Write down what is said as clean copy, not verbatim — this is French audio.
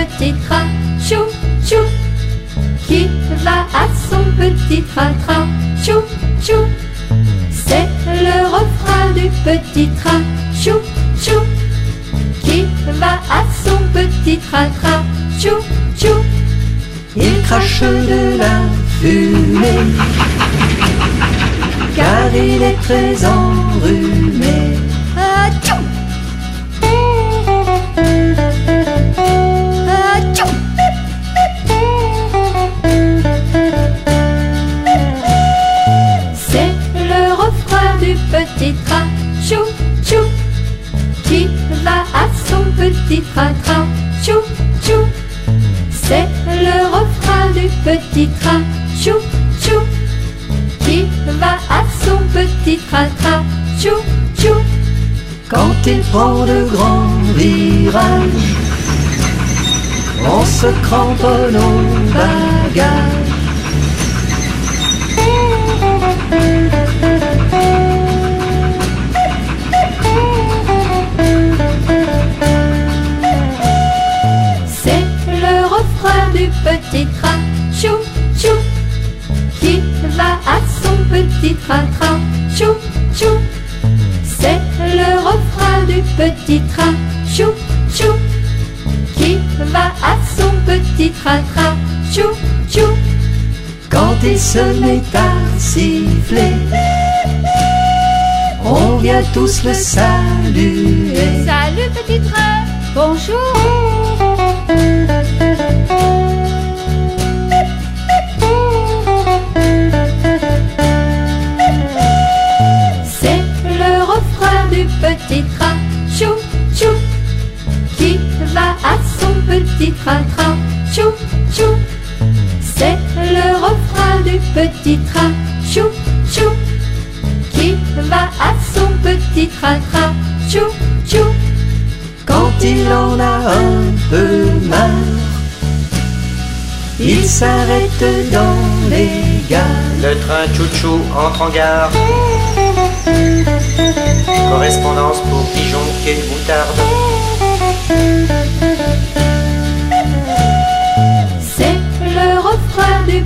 petit train, chou, chou, qui va à son petit train-train, chou, chou. C'est le refrain du petit train, chou, chou, qui va à son petit train-train, chou, chou. Il crache de la fumée, car il est très enrhumé. Achou! Achou! C'est le refrain du petit train, chou, chou, qui va à son petit train-train, chou, chou. C'est le refrain du petit train, chou, chou, qui va à son petit train-train, chou, chou. Quand il prend de grands virages, on se cramponne au bagage. C'est le refrain du petit train, chou, chou, qui va à son petit train-train, chou, chou. C'est le refrain du petit train, chou, chou, qui va à son petit train-train, chou, chou. Quand il se met à siffler, on vient tous le saluer. Salut petit train, bonjour. C'est le refrain du petit train, chou, chou, qui va à son petit train-train, chou, chou. C'est le refrain du petit train, chou, chou, qui va à son petit train-train, chou, chou. Quand il en a un peu marre, il s'arrête dans les gares. Le train chouchou entre en gare. Correspondance pour Dijon, quai Moutarde. C'est le refrain du